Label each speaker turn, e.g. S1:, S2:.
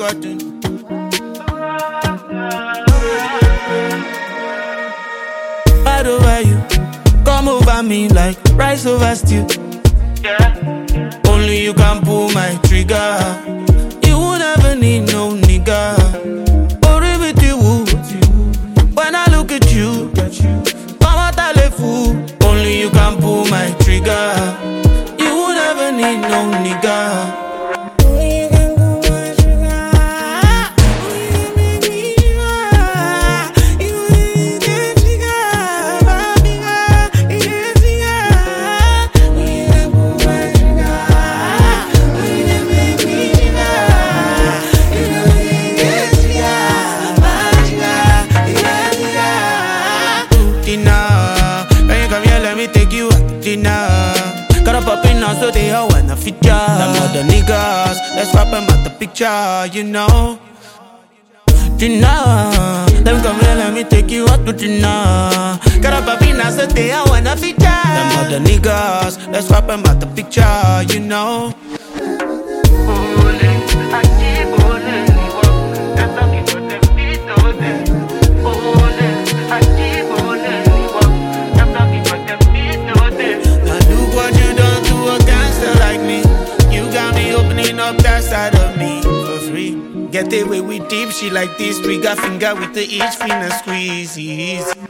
S1: cotton. Mad over you, come over me like rice over stew. Yeah. Only you can pull my trigger. You won't never need no nigga. Or with you, when I look at you, come out a fool. Only you can pull my trigger. You won't never need no nigga. So they all wanna feature. Them other niggas, let's rap about the picture, you know. Dinner, them come here, let me take you out to dinner. Got up a pina, so they all wanna feature. Them other niggas, let's rap about the picture, you know. That side of me for free. Get away with deep shit like this. We got finger with the each finger squeeze.